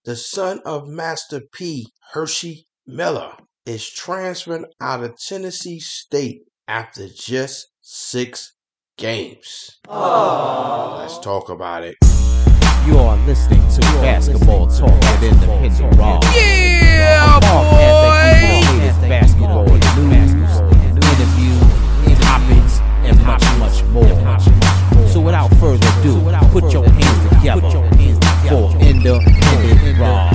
The son of Master P. Hershey Miller is transferring out of Tennessee State after just 6 games. Let's talk about it. You are listening to Basketball Talk with Independent Rob. Yeah, boy! Basketball news, interviews, topics, and much more. So without further ado, put your hands together for Independent Rob.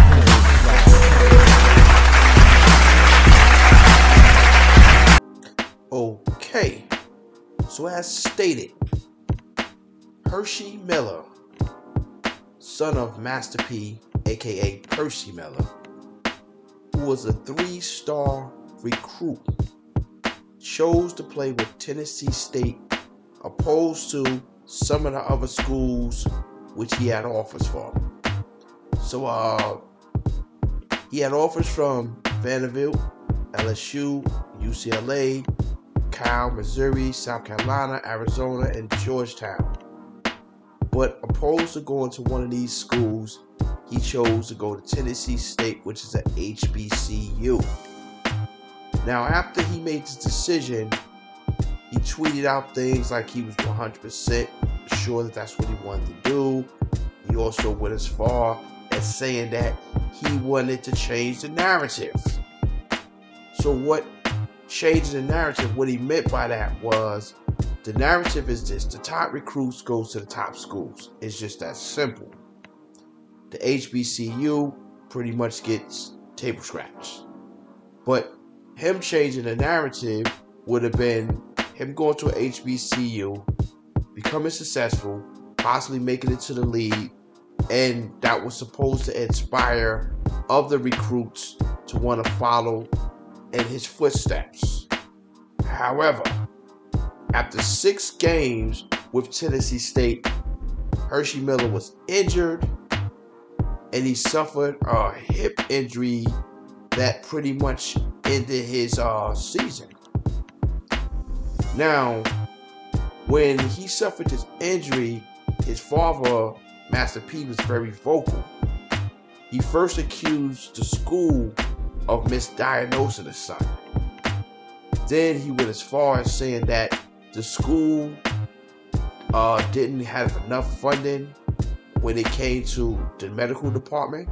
Okay, so as stated, Hershey Miller, son of Master P, aka Percy Miller, who was a 3-star recruit, chose to play with Tennessee State opposed to some of the other schools which he had offers from. So he had offers from Vanderbilt, LSU, UCLA, Cal, Missouri, South Carolina, Arizona, and Georgetown. But opposed to going to one of these schools, he chose to go to Tennessee State, which is an HBCU. Now, after he made this decision, he tweeted out things like he was 100% sure that that's what he wanted to do. He also went as far as saying that he wanted to change the narrative. So what changing the narrative, what he meant by that was, the narrative is this: the top recruits goes to the top schools. It's just that simple. The HBCU pretty much gets table scraps. But him changing the narrative would have been him going to a HBCU, becoming successful, possibly making it to the league, and that was supposed to inspire other recruits to want to follow in his footsteps. However, after 6 games with Tennessee State, Hershey Miller was injured, and he suffered a hip injury that pretty much ended his season. Now, when he suffered this injury, his father, Master P, was very vocal. He first accused the school of misdiagnosing his son. Then he went as far as saying that the school didn't have enough funding when it came to the medical department.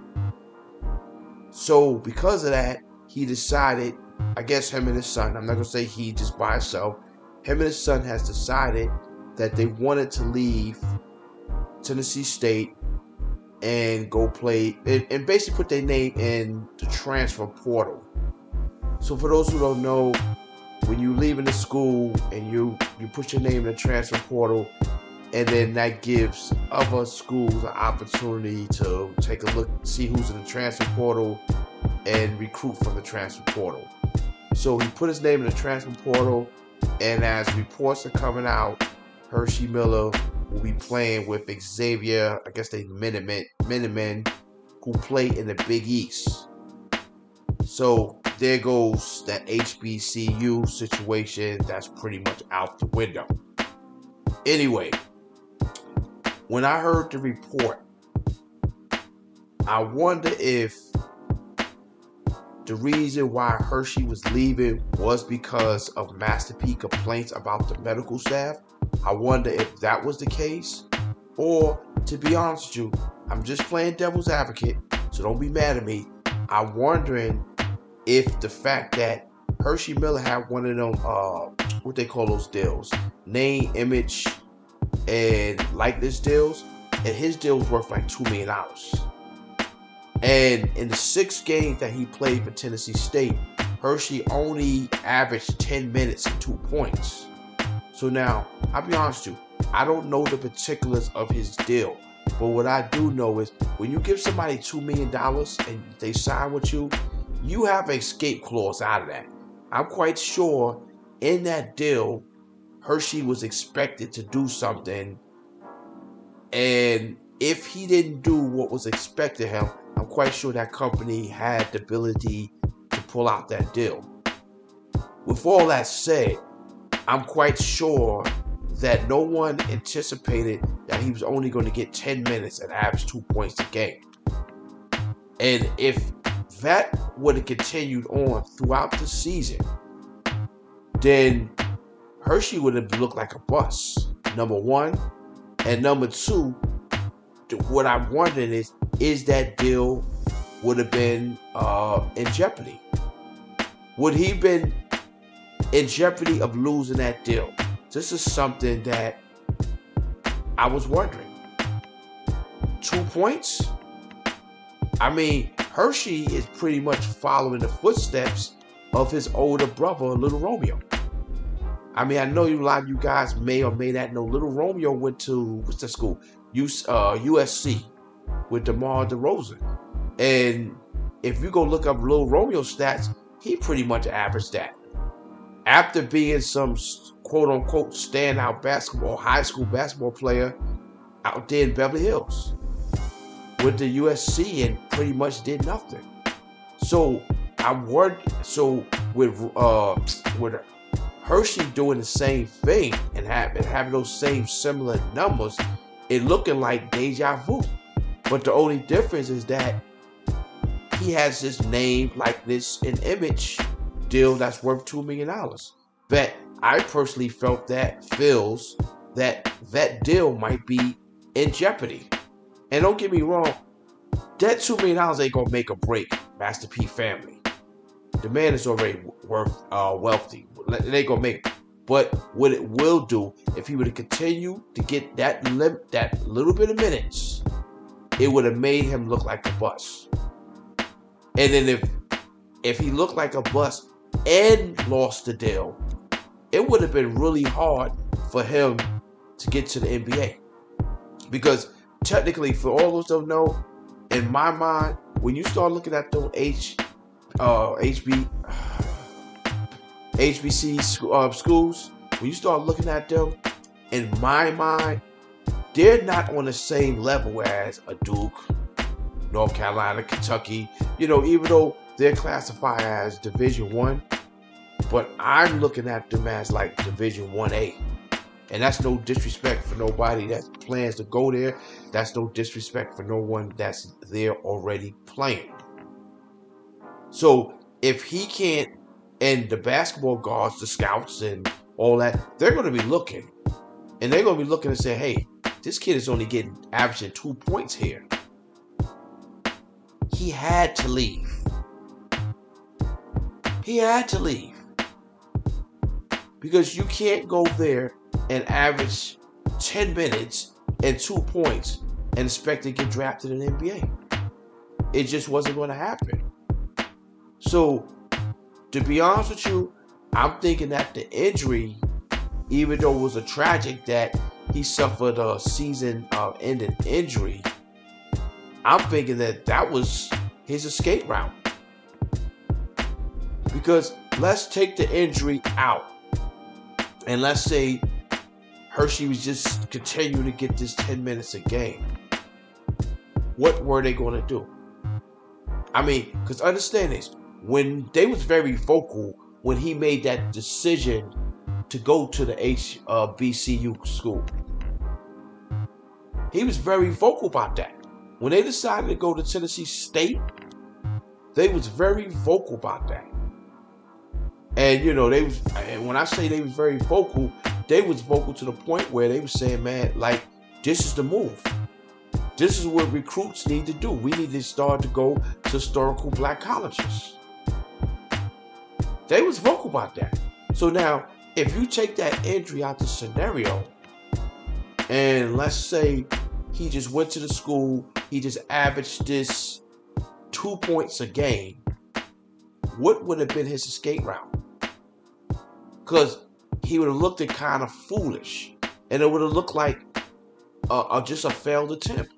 So because of that, he decided, I guess him and his son, I'm not going to say he just by himself, him and his son has decided that they wanted to leave Tennessee State and go play, and basically put their name in the transfer portal. So for those who don't know, when you leave in the school and you put your name in the transfer portal, and then that gives other schools an opportunity to take a look, see who's in the transfer portal, and recruit from the transfer portal. So he put his name in the transfer portal, and as reports are coming out, Hershey Miller will be playing with Xavier, I guess they Minutemen, who play in the Big East. So there goes that HBCU situation. That's pretty much out the window. Anyway, when I heard the report, I wonder if the reason why Hershey was leaving was because of Master P complaints about the medical staff. I wonder if that was the case, or to be honest with you, I'm just playing devil's advocate, so don't be mad at me. I'm wondering if the fact that Hershey Miller had one of them, what they call those deals, name, image, and likeness deals, and his deal was worth like $2 million. And in the 6 games that he played for Tennessee State, Hershey only averaged 10 minutes and 2 points. So now, I'll be honest with you, I don't know the particulars of his deal. But what I do know is when you give somebody $2 million and they sign with you, you have an escape clause out of that. I'm quite sure in that deal, Hershey was expected to do something. And if he didn't do what was expected of him, I'm quite sure that company had the ability to pull out that deal. With all that said, I'm quite sure that no one anticipated that he was only going to get 10 minutes and average 2 points a game. And if that would have continued on throughout the season, then Hershey would have looked like a bust, number one. And number two, what I'm wondering is that deal would have been in jeopardy? Would he been in jeopardy of losing that deal? This is something that I was wondering. 2 points? I mean, Hershey is pretty much following the footsteps of his older brother, Little Romeo. I mean, I know a lot of you guys may or may not know Little Romeo went to, what's that school? USC with DeMar DeRozan. And if you go look up Little Romeo's stats, he pretty much averaged that. After being some quote-unquote standout high school basketball player out there in Beverly Hills with the USC and pretty much did nothing. So I'm worried. So with Hershey doing the same thing and having those same similar numbers, it looking like deja vu. But the only difference is that he has this name, likeness, and image deal that's worth $2 million. But I personally feels that deal might be in jeopardy. And don't get me wrong, that $2 million ain't gonna make or break Master P family. The man is already worth wealthy. It ain't gonna make it. But what it will do, if he would have continued to get that little bit of minutes, it would have made him look like a bust. And then if he looked like a bust and lost the deal, it would have been really hard for him to get to the NBA. Because technically, for all those who don't know, in my mind, when you start looking at those HBC schools, when you start looking at them, in my mind, they're not on the same level as a Duke, North Carolina, Kentucky, even though they're classified as Division I, but I'm looking at them as like Division 1A. And that's no disrespect for nobody that plans to go there. That's no disrespect for no one that's there already playing. So if he can't, and the basketball guards, the scouts and all that, they're going to be looking. And they're going to be looking and say, hey, this kid is only averaging 2 points here. He had to leave. He had to leave. Because you can't go there and average 10 minutes and 2 points and expect to get drafted in the NBA. It just wasn't going to happen. So, to be honest with you, I'm thinking that the injury, even though it was a tragic that he suffered a season-ending injury, I'm thinking that was his escape route. Because let's take the injury out. And let's say Hershey was just continuing to get this 10 minutes a game. What were they going to do? I mean, because understand this. When they was very vocal when he made that decision to go to the HBCU school. He was very vocal about that. When they decided to go to Tennessee State, they was very vocal about that. And and when I say they was very vocal, they was vocal to the point where they was saying, man, like, this is the move. This is what recruits need to do. We need to start to go to historical black colleges. They was vocal about that. So now, if you take that injury out the scenario, and let's say he just went to the school, he just averaged this 2 points a game, what would have been his escape route? Because he would have looked kind of foolish, and it would have looked like just a failed attempt.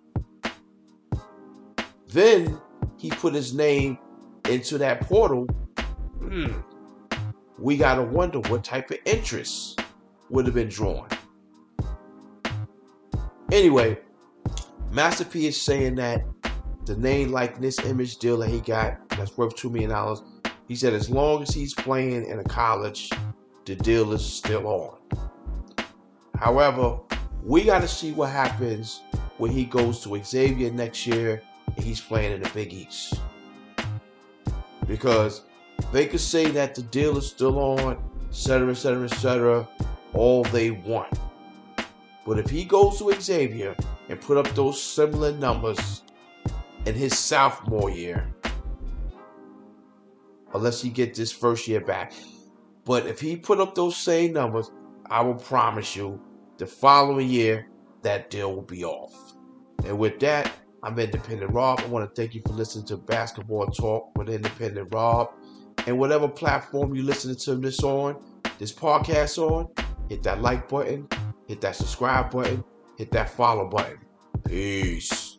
Then he put his name into that portal. We got to wonder what type of interest would have been drawn. Anyway, Master P is saying that the name, likeness, image deal that he got that's worth $2 million, he said as long as he's playing in a college, the deal is still on. However, we got to see what happens when he goes to Xavier next year and he's playing in the Big East. Because they could say that the deal is still on, etc., all they want. But if he goes to Xavier and put up those similar numbers in his sophomore year, unless he gets this first year back, but if he put up those same numbers, I will promise you the following year, that deal will be off. And with that, I'm Independent Rob. I want to thank you for listening to Basketball Talk with Independent Rob. And whatever platform you're listening to this podcast on, hit that like button, hit that subscribe button, hit that follow button. Peace.